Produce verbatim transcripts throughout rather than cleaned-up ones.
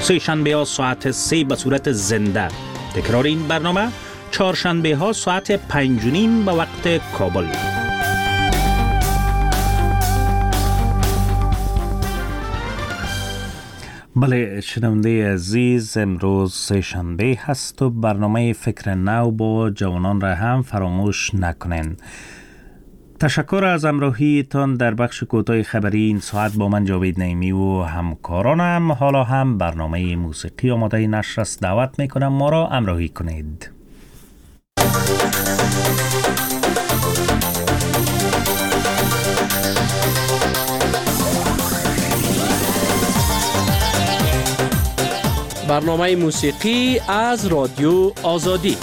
سه شنبه ها ساعت سه به صورت زنده. تکرار این برنامه چهارشنبه ها ساعت پنج و نیم به وقت کابل. بله شنونده عزیز، امروز سه شنبه هست و برنامه فکر نو با جوانان را هم فراموش نکنین. تشکر از همراهیتان در بخش کوتاه خبری این ساعت با من جاوید نعیمی و همکارانم. حالا هم برنامه موسیقی آماده نشر است. دعوت میکنم ما را همراهی کنید. برنامه موسیقی از رادیو آزادی.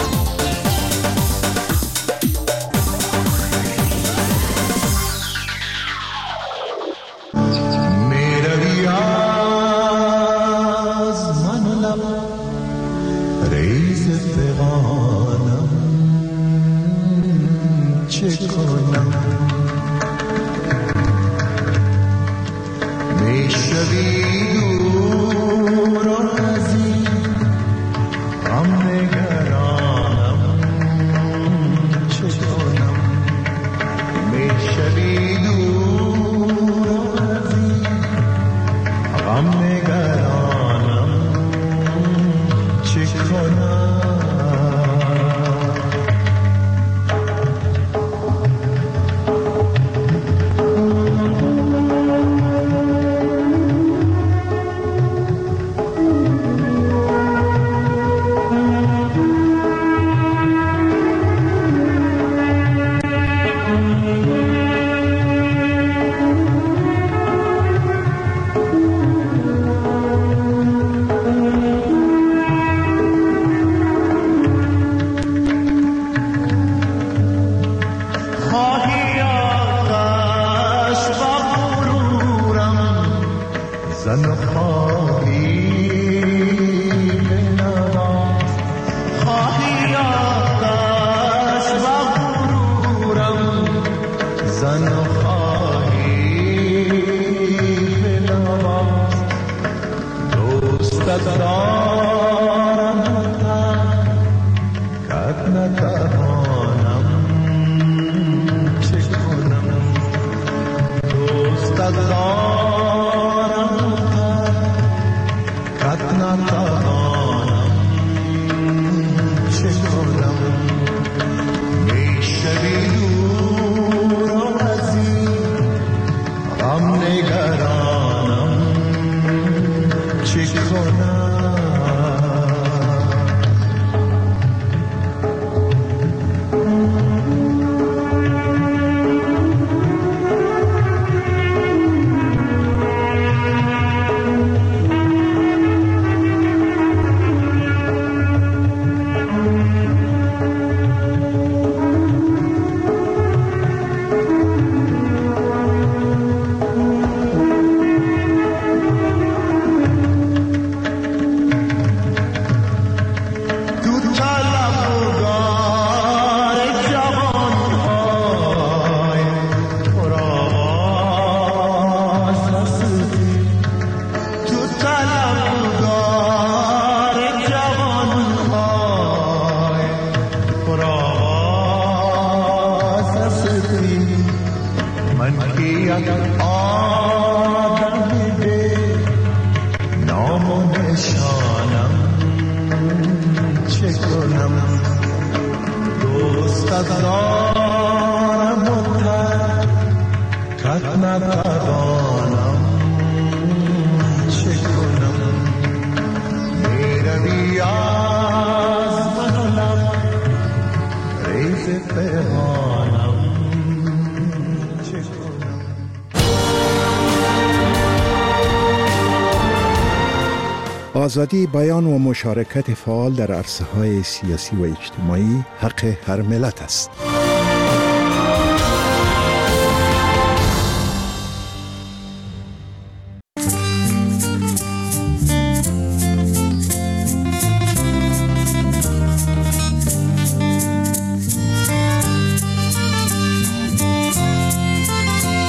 آزادی بیان و مشارکت فعال در عرصه‌های سیاسی و اجتماعی حق هر ملت است.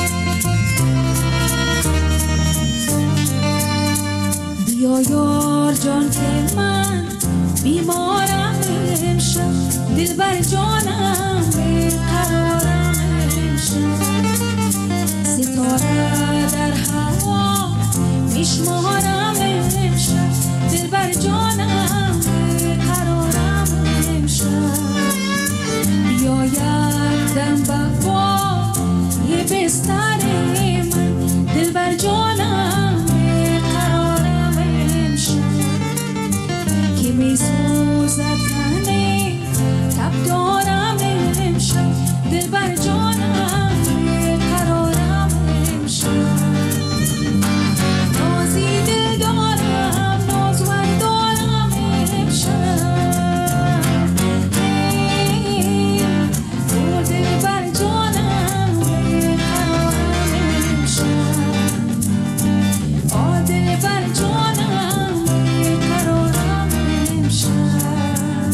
بیا جان که من بیمارم امشب، دل بر جانم بیقرارم امشب، ستاره در هوا میشمارم امشب، دل بر جانم بیقرارم امشب، بیاید دم بفا یه بستر من، دل بر جانم بیقرارم امشب، که میسوزد تنه تب دارم امشب، دل بر جانم بیقرارم امشب، نازی دل دارم نازور دارم امشب، تو دل بر جانم بیقرارم امشب، آ دل بر جانم بیقرارم امشب،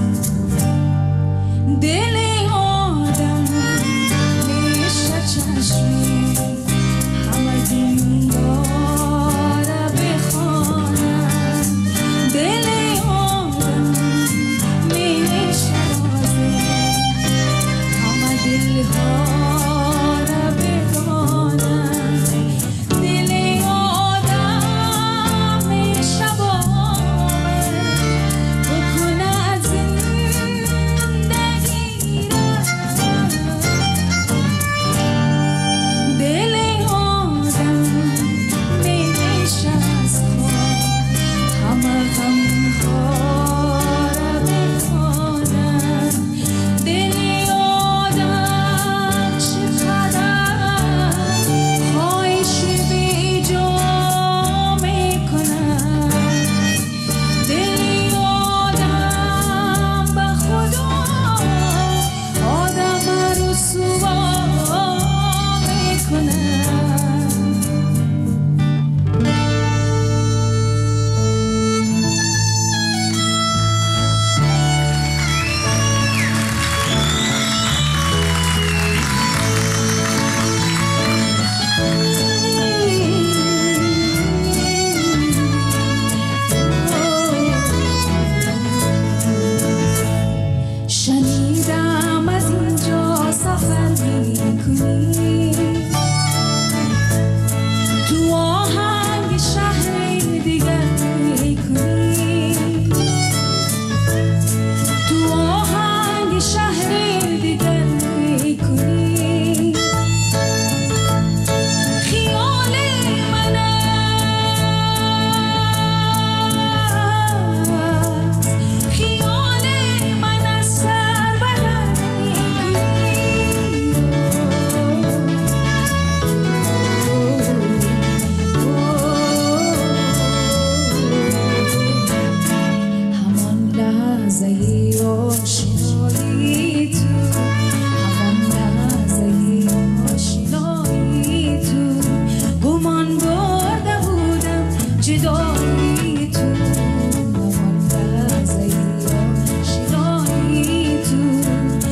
دل آدم میشه چشمی همه دنیا را بخوانم، دل آدم میشه رازه همه دلها را بدانم، دل آدم میشه باور بکنه زندگی را، دل آدم میشه از خواب همه غمها را بخوانم، دل آدم چقدر خواهش بی جا میکنم، دل آدم به خدا آدم رسوا میکنم. شنیدم از اینجا سفر میکنی، تو آهنگ شهر دیگر میکنی، تو آهنگ شهر دیگر میکنی، خیال من است، خیال من از سر بلند همان لحظه آشنایی تو، همان لحظه آشنایی تو، گمان برده بودم جدایی تو، همان لحظه آشنایی تو،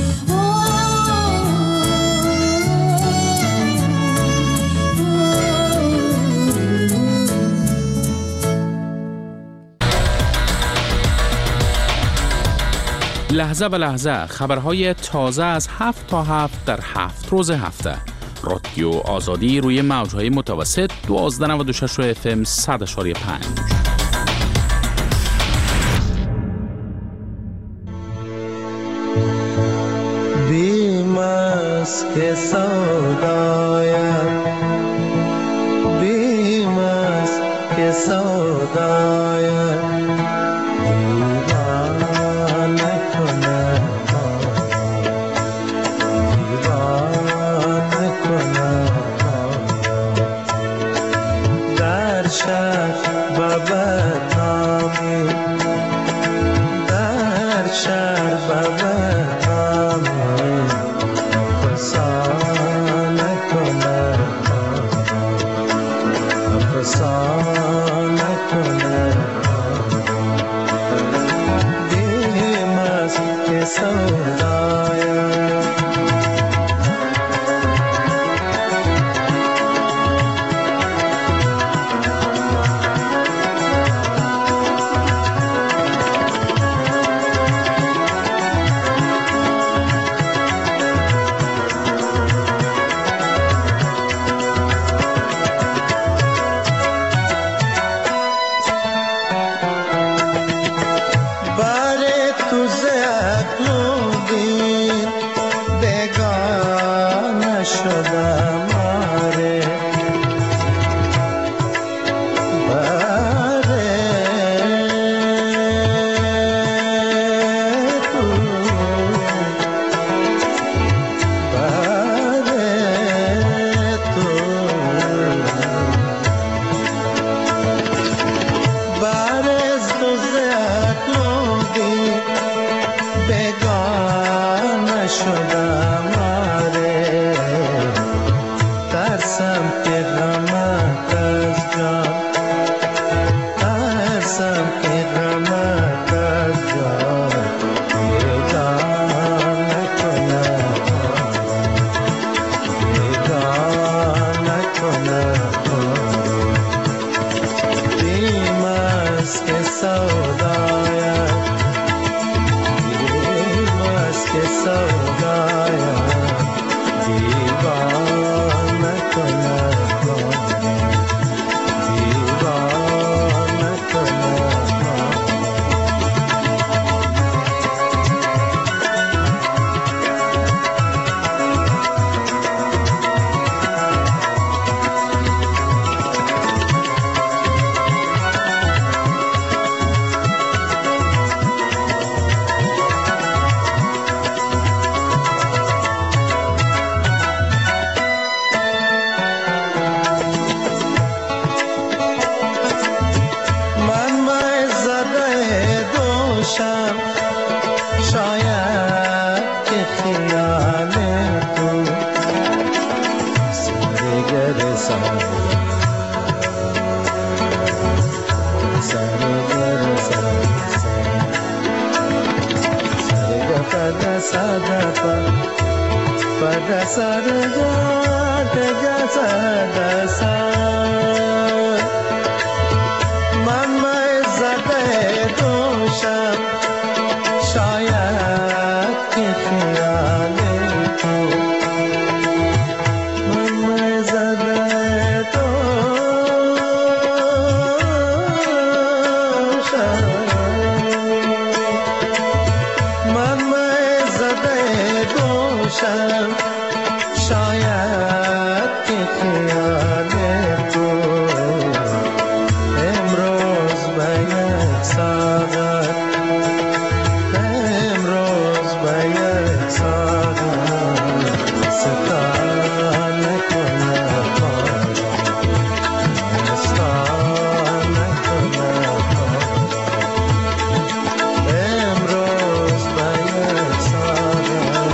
لحظه به لحظه خبرهای تازه از هفت تا هفت در هفت روز هفته. رادیو آزادی روی موجهای متوسط دوازده و نود و شش اف ام صد و پنج. بیم است که سودایم، بیم است که سودایم دیوانه کنه، دیوانه کنه، در شهر و بطامی، در شهر و بطامی فسانه کنه، فسانه کنه. بیم است که سودایت، بیم است که سودایت دیوانه کند باره، دیوانه کند باره. من مای زده دوشم، شاید که خیال تو سرگر سر سرگر سر سرگر پد صدف پد سرگر دگه سر من مای زده دوشم، شاید که خیال تو من مای زده دوشم، من مای زده دوشم، شاید که خیال تو امروز به یک ساعت، امروز به یک ساعت ستانه کند باره، ستانه کند باره. امروز به یک ساعت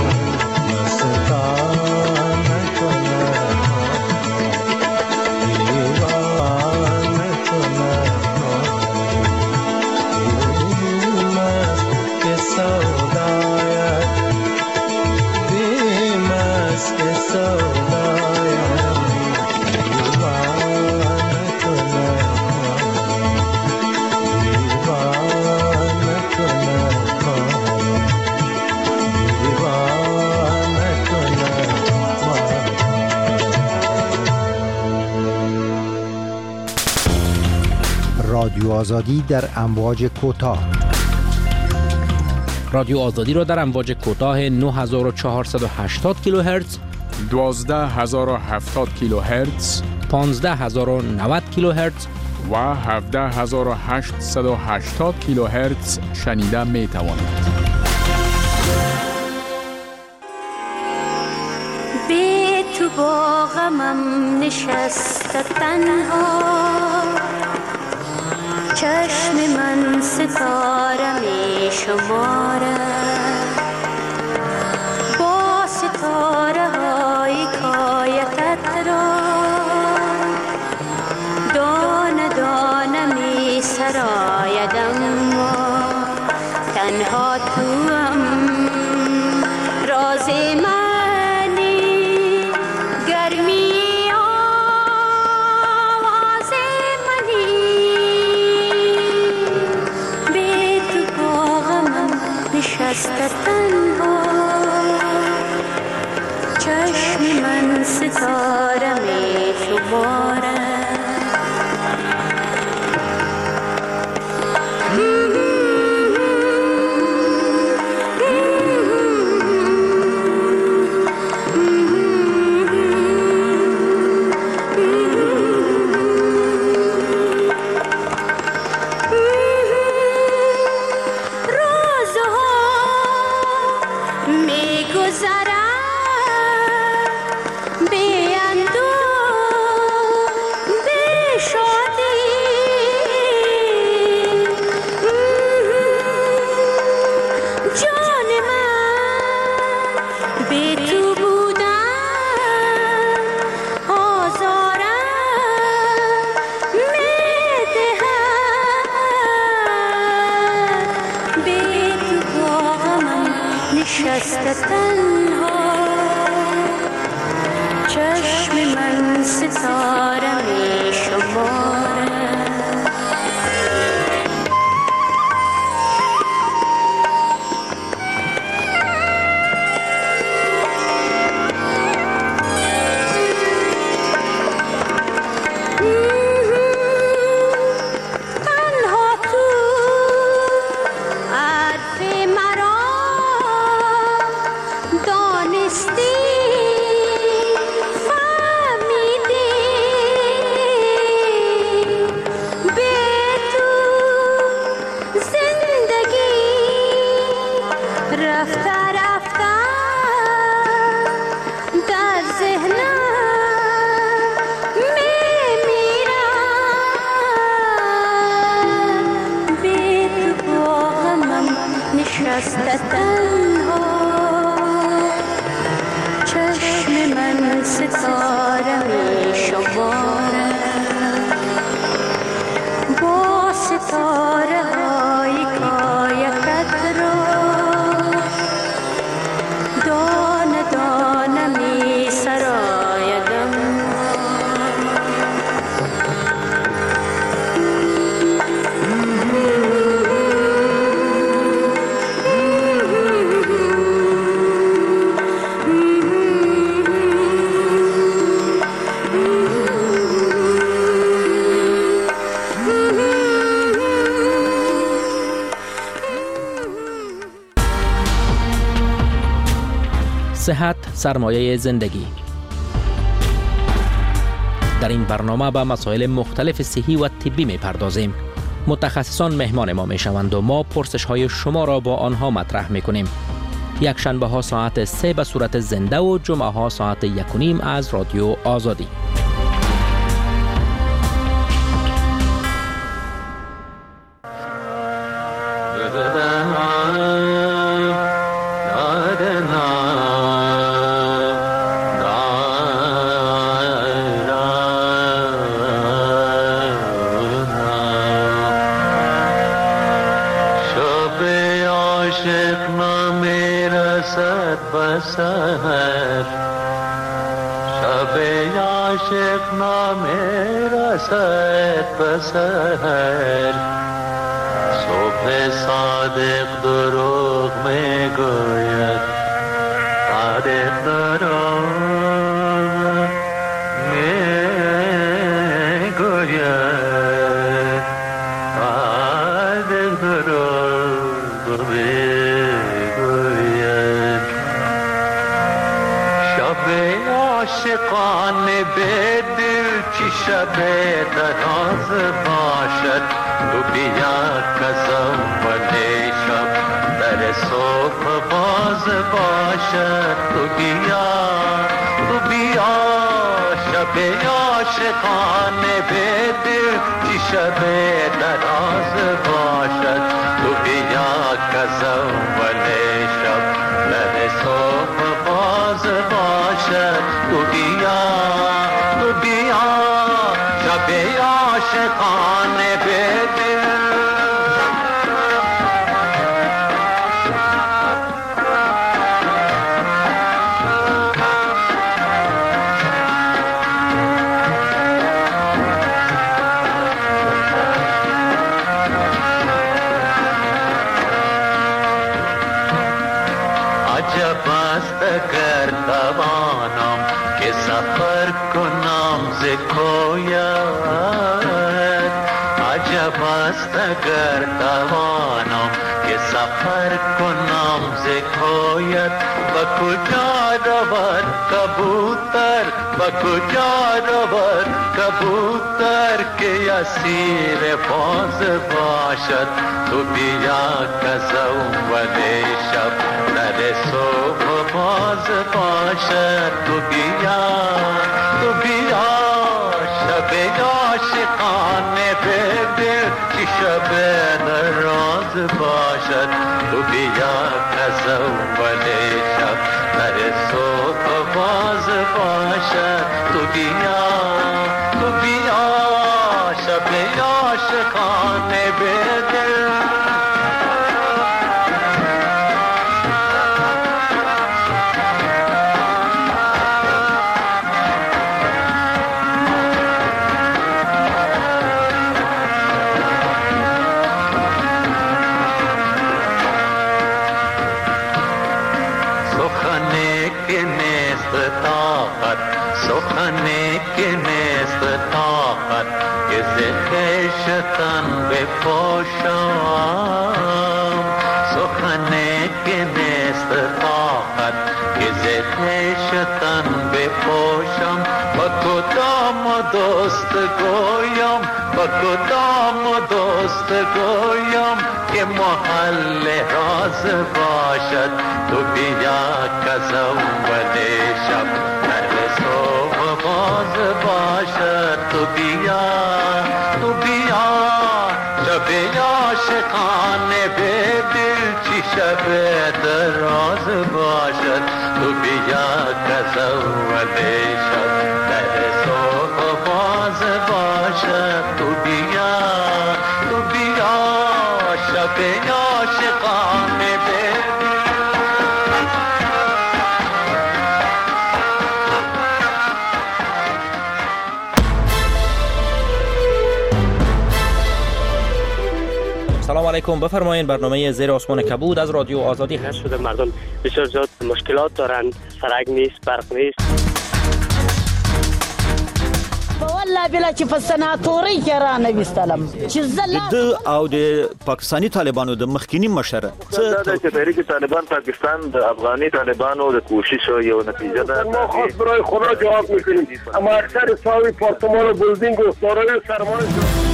ستانه کند باره، دیوانه کند سودایت، بیم است که سودایت دیوانه کند دیوانه کند دیوانه کند. رادیو آزادی در امواج کوتاه. رادیو آزادی را در امواج کوتاه نه هزار و چهارصد و هشتاد کیلوهرتز، دوازده هزار و هفتاد کیلوهرتز، پانزده هزار و نود کیلوهرتز و هفده هزار و هشتصد و هشتاد کیلوهرتز شنیده می توانید. بی تو با غمم نشسته تنها، چشم من ستاره می شماره، با ستاره های کایتت را دانه دانه می سرایدم، تنها تو هم راز منی، گرمی آواز منی، بی تو با غمم نشسته تنها، چشم من ستاره می شماره. نشسته تنها، چشم من ستاره نشسته تنها چشم من ستاره می شماره با ستاره های کایکت را دانه دانه می سرایدم صحت سرمایه زندگی. در این برنامه به مسائل مختلف صحی و طبی می پردازیم. متخصصان مهمان ما می شوند و ما پرسش های شما را با آنها مطرح می کنیم. یک شنبه ها ساعت سه به صورت زنده و جمعه ها ساعت یک و نیم از رادیو آزادی. سحر شب عاشق نامه رسد به سحر صبح صادق دروغ میگوید صادق دروغ میگوید صادق دروغ میگوید شب عاشقان به دل چی شب دراز باشد تو بیا کزم ولی شب در صبح باز باشد تو بیا تو بیا شب عاشقان به دل چی شب دراز باشد تو بیا کزم ولی شب در صبح باز باشد تو بیا تو بیا شب عاشقان به دل عجب است اگر توانم که سفر کنم ز کویت عجب است اگر توانم که سفر کنم ز کویت و کجا رود کبوتر و کجا رود کبوتر که اسیر باز باشد تو بیا کزم ولی شب در صبح باز باشد تو بیا تو بیا شب عاشقانه به دل که شب نراز باشد تو بیا کزم ولی شب در صبح باز باشد تو بیا تو بیا شب عاشقانه به دل سخنی که نیست طاقت که ز خویشتن بپوشم سخنی که نیست طاقت که ز خویشتن بپوشم با کدام دوست گویم با کدام دوست گویم که محل راز باشد تو بیا کزم ولی شب صبح باز باشد تو بیا تو بیا شب عاشق عاشقانه به دل چی شب دراز باشد تو بیا که زوله شب در صبح باز باشد تو بیا تو بیا شب عاشقانه به سلام علیکم، بفرمایید. برنامه زیر آسمان کبود از رادیو آزادی هست. شده مردم بسیار زیاد مشکلات دارند، سرک نیست، برق نیست. والله بلا چې په سناتوري کې را نویستلم چې زله د او د پاکستانی طالبانو د مخکینی مشره څه چې تحریک طالبان پاکستان د افغاني طالبانو د کوشش یو نتیجه ده. ما خاص برای خدا جواب میکنیم، اما اکثر ساوی پارتمان و بلدینگ و دارای سرمایه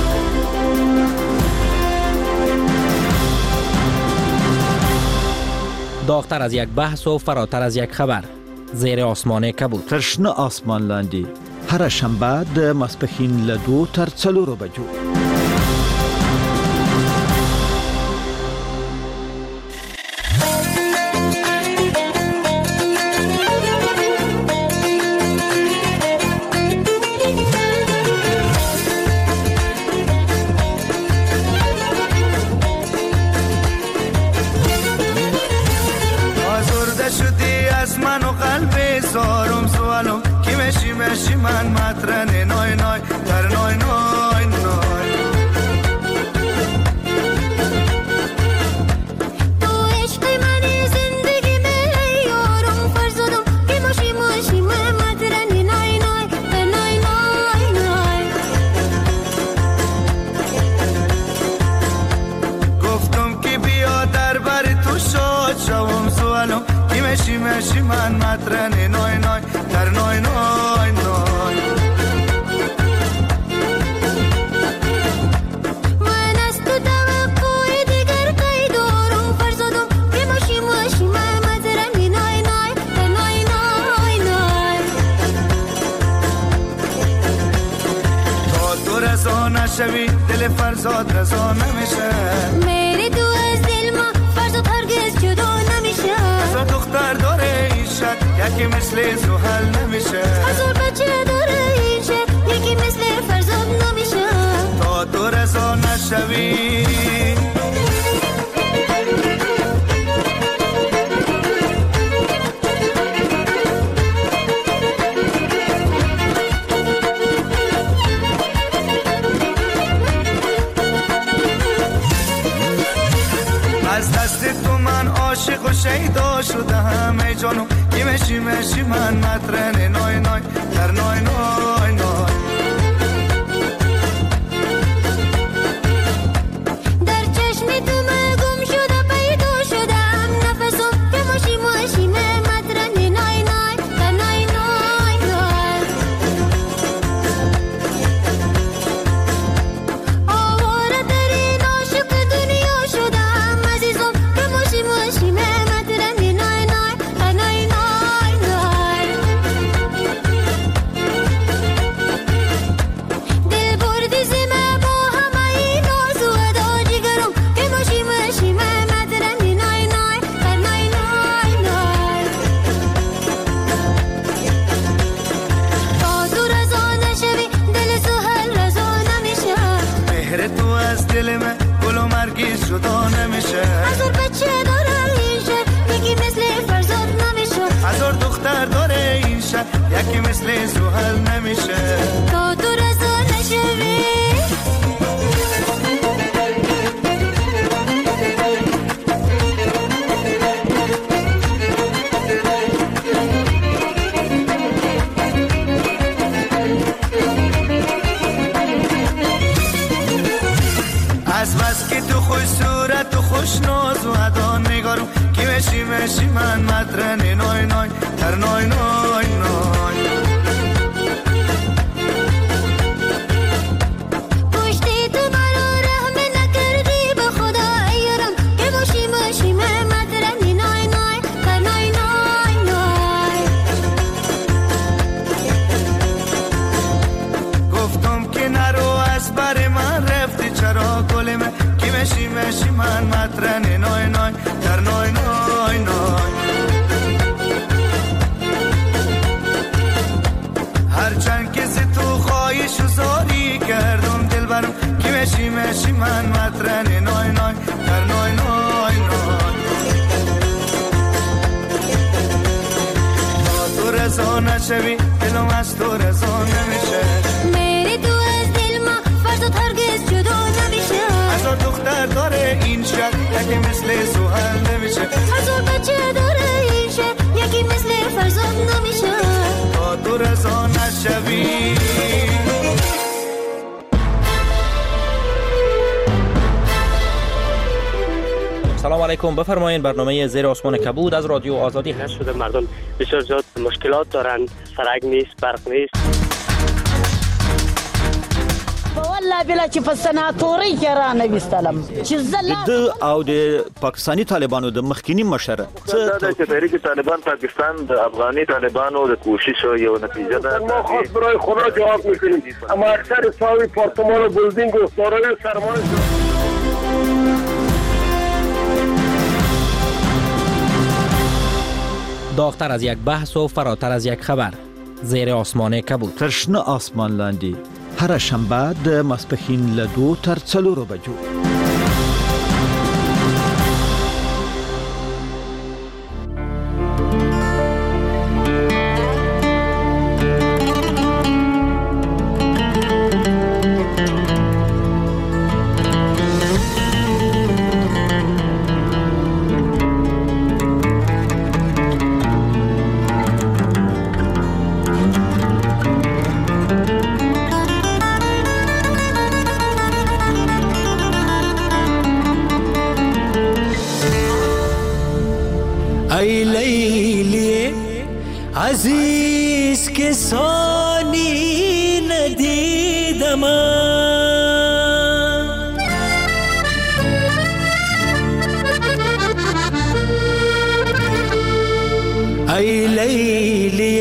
داغتر از یک بحث و فراتر از یک خبر. زیر آسمان کبود. ترشنه آسمان لاندی هر شنبه د ماسپښین له دو تر څلورو بجو. آزرده شدی از من و قلب زارم سوالم کی مشی مشی من مطرن نای نای در نای نای نای تو عشق منی زندگی می یارم فرزادم کی مشی مشی من مطرن نای نای در نای نای نای گفتم که بیا در بر تو شاد شوم سوالم کی مشی مشی من مطرن نای نای در نای نای نای من از تو توقع دیگر قید دارم فرزادم کی مشی مشی من مطرن نای نای در نای نای نای تا تو رضا نشوی دل فرزاد رضا نمیشه. میری تو از دل ما فرزاد هرگز جدا نمیشه. هزار دختر داره این شهر یکی مثل زحل نمیشه. هزار بچه داره این شهر یکی مثل فرزاد نمیشه. تا تو رضا نشوی از دست تو من عاشق و شیدا شدم ای جانو کی مشی مشی من مطرن نای نای در نای نای نای در چشم تو من گم شده پیدا شدم نفسم که مشی مشی من مطرن نای نای در نای نای نای آواره ترین عاشق دنیا شدم عزیزم که مشی مشی من مطرن نای نای در نای نای نای دل بردی زمه با همه این ناز و ادا جگرم که مشی مشی من مطرن نای نای در نای نای نای تا تو رضا نشوی دل سهل رضا نمیشه. مهر تو از دل من گل و مرگی جدا نمیشه. هزار بچه داره این شهر یکی مثل فرزاد نمیشه. هزار دختر داره این شهر یکی مثل زحل نمیشه. تا تو رضا نشوی از بس که تو خوش صورت و خوش ناز و ادا نگارم کی مشی مشی من مطرن نای نای در نای نای نای پشتی تو برا رحم نکردی به خدا ایارم که مشی مشی من مطرن نای نای در نای نای نای گفتم که نرو از بر من رفتی چرا گل من کی مشی مشی من مطرح نای نای در نای نای نای هرچند که ز تو خواهش و زاری کردم دل برم که مشی مشی من مطرح نای نای در نای نای نای تو رضا نشوی دلم از تو رضا نمیشه میری تو از دل ما فرزاد هرگز جدا نمیشه هزار دختر داره این شهر یکی مثل سوهر نمیشه هزار بچه داره این شهر یکی مثل فرزاد نمیشه تا تو رضا نشوی سلام علیکم، بفرمایید. برنامه زیر آسمان کبود از رادیو آزادی هست. شده مردم بسیار زیاد مشکلات دارن، سرک نیست، برق نیست. والله بلا چې په سناتوري کې را نه وستلم چې زلا د او د پاکستانی طالبانو د مخکینی مشر څه د تحریک طالبان پاکستان د افغاني طالبانو د کوشش یو نتیجه ده. ما خاص برای خدا جواب میکنیم، اما اکثر ساوی پارتمان و بلدینگ و دارای سرمایه داغتر از یک بحث و فراتر از یک خبر، زیر آسمان کبود. ترشنه آسمان لاندی هر شنبه د ماسپښین له دو تر څلورو بجو. ای لیلی عزیز که ثانی ندیدم ای لیلی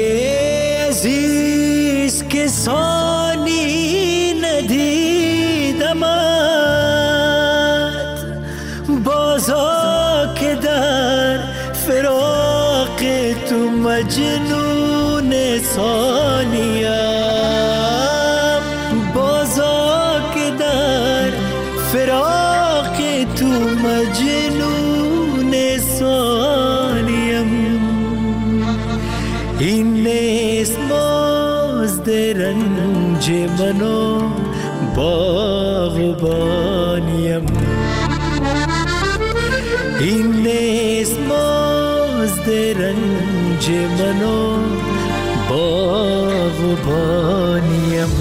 عزیز که ثانی ندیدم بازا که در فراق تو مجنون ثانیم بازا که در فراق تو مجنون ثانیم این نیست مزد رنج منو باغبانیم این نیست مزد رنج منو باغبانیم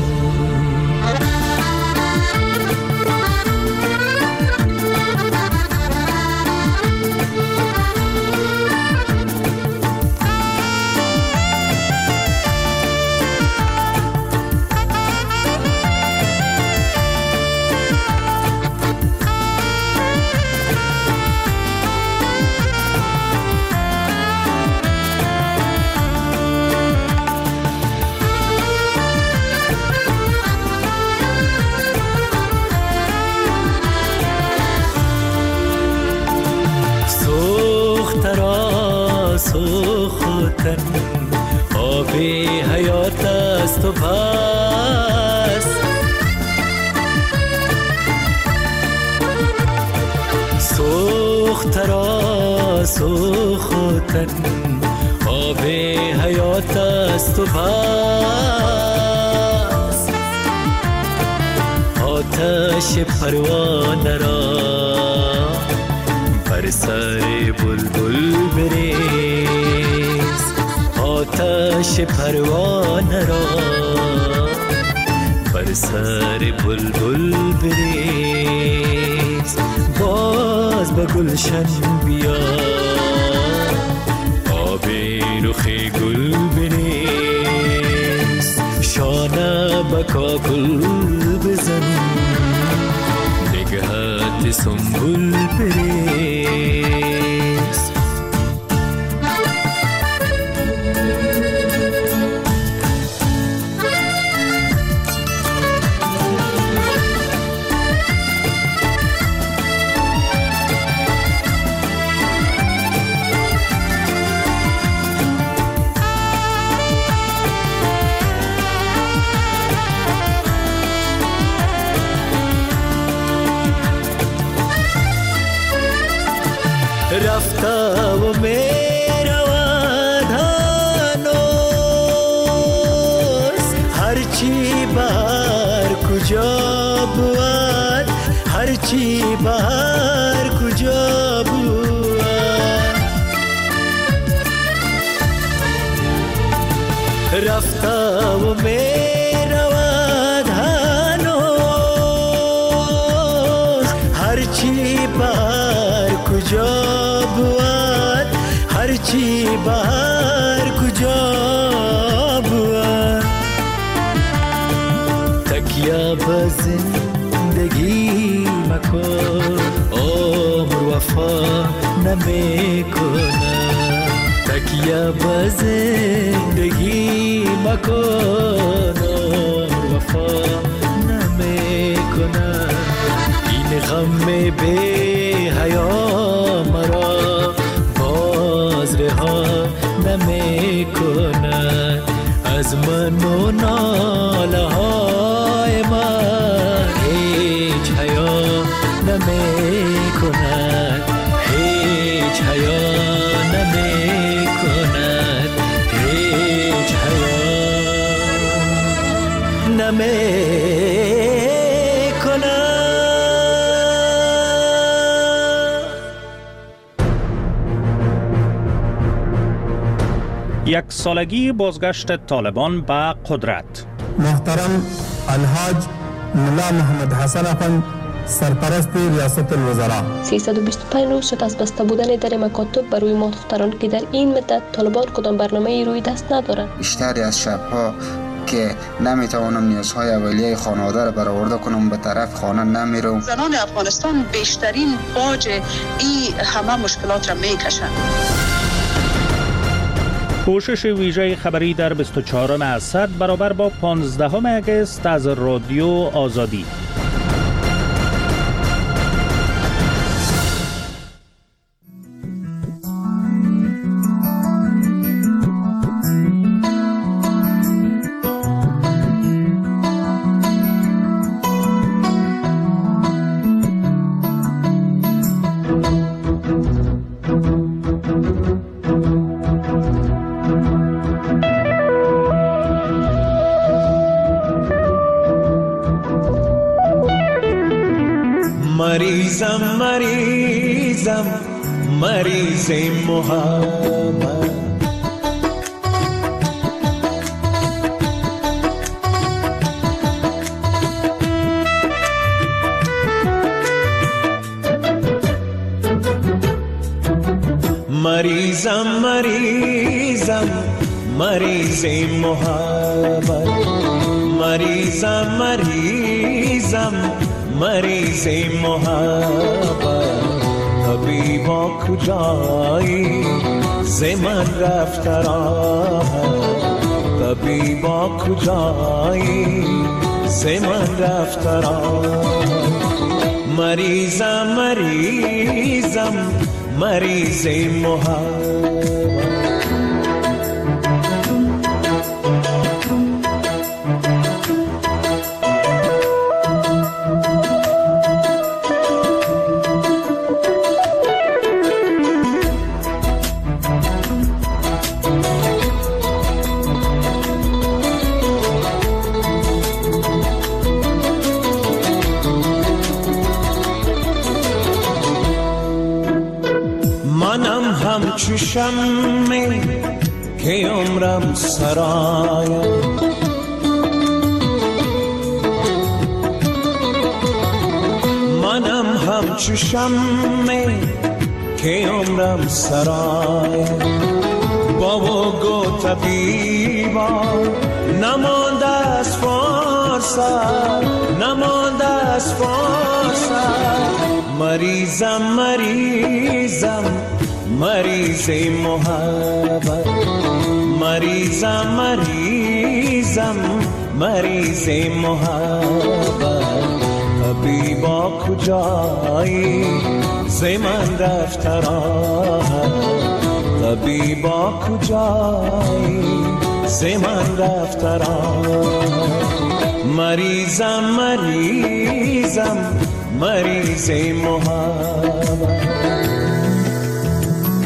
سوختن آب حیات است و بس سوخت را سوختن آب حیات است و بس آتش پروانه را بر سر بلبل بریز آتش پروانه را بر سر بلبل بریز باز به گلشن بیا آب رخ گل بریز شانه به کاکل بزن نگهت سنبول بریز رفته و می رود هنوز هرچی بر کجا بود هرچی بر کجا بود رفته و می رود هنوز هرچی بر کجا بود هرچی بر کجا بود تکیه به زندگی مکن عمر وفا نمی کنه تکیه به زندگی مکن عمر وفا نمی کنه این غم بی حیا مرا باز رها نمی کنه از من و ناله های من هیچ حیا نمی کند هیچ حیا نمی کند هیچ حیا نمی کند. یک سالگی بازگشت طالبان به قدرت. محترم الحاج ملا محمد حسن افند سرپرست ریاست الوزراء سیصد و بیست و پنج روز شد از بسته بودن در مکاتب برای ما دختران که در این مدت طالبان کدام برنامه روی دست ندارند. بیشتری از شبها که نمیتوانم نیازهای اولیه خانواده را برآورده کنم به طرف خانه نمیرم. زنان افغانستان بیشترین باج این همه مشکلات را میکشند. پوشش ویژه خبری در بیست و چهارم اسد برابر با پانزدهم اگست از رادیو آزادی. مریضم مریضم مریض محبت مریضم مریضم مریض محبت مریضم مریضم مریض محبت طبیبا کجایی ز من رفته راحت طبیبا کجایی ز من رفته راحت مریضم مریضم مریض محبت همچو شمعی که عمرم سرایم منم همچو شمعی که عمرم سرایم بابا گو طبیبا نمانده از فرصت نمانده از فرصت مریضم مریضم مریض محبت مریضم مریضم مریض محبت طبیبا کجایی ز من رفته راحت طبیبا کجایی ز من رفته راحت مریضم مریضم مریض محبت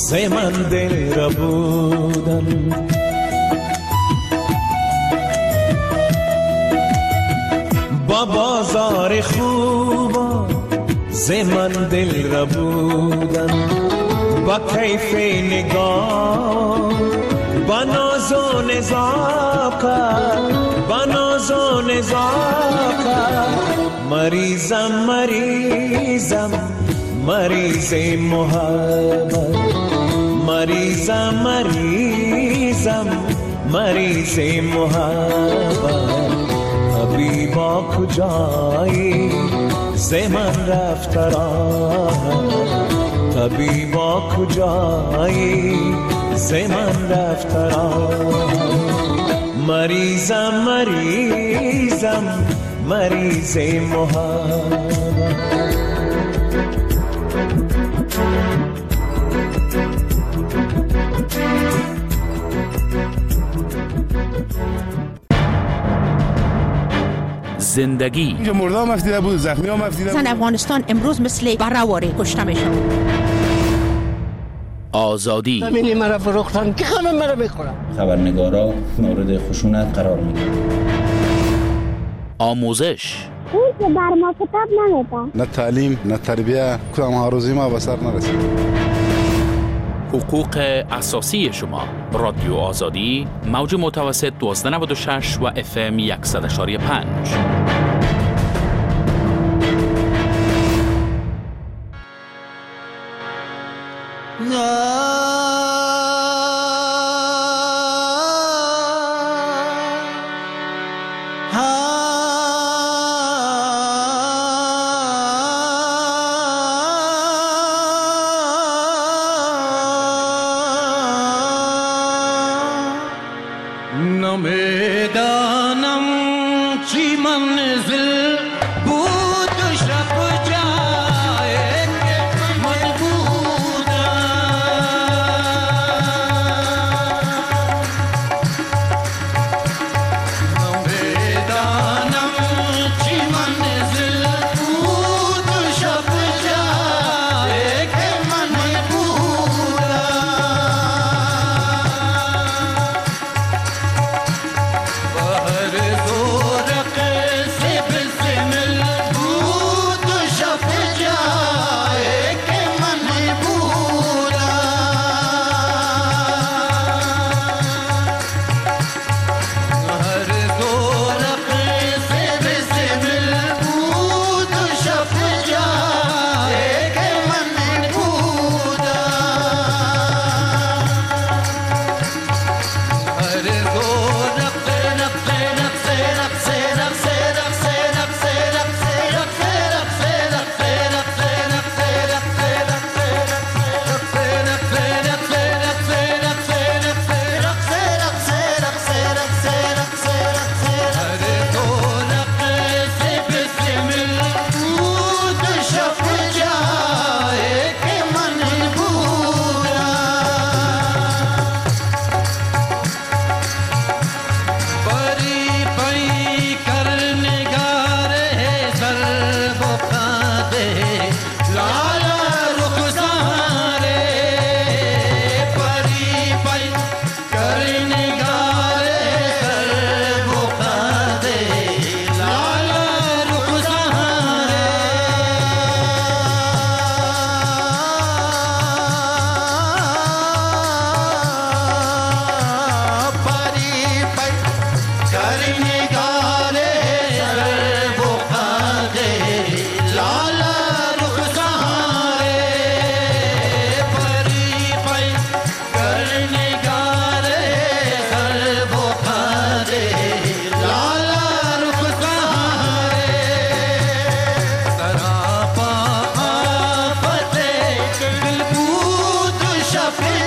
ز من دل را بودن. با بازار خوبا ز من دل را بودن، با کیف نگاه، با ناز و نزاکت، با ناز و نزاکت. مریضم مریضم مریض محبت، مریضم مریضم مریض محبت. حبیبا کجایی ز من رفت راه، حبیبا کجایی ز من رفت راه. مریضم مریضم مریض محبت. زندگی اینجا مردا هم افتیده بود، زخمی هم افتیده بود. زن افغانستان امروز مثل برهواری کشته میشن. آزادی همینی مرا فروختن که همه مرا میخورن. خبرنگارا مورد خشونت قرار میگیرن. آموزش اون که بر ما کتاب نمیده، نه تعلیم نه تربیه، کدام هاروزی ما به سر نرسید. حقوق اساسی شما. رادیو آزادی، موج متوسط دوازده نود و شش و اف ام صد و یک و پنج. نمیدانم چی منزل بود و شب جایی که من بودم. نمیدانم چی منزل بود و شب جایی که من بودم. شب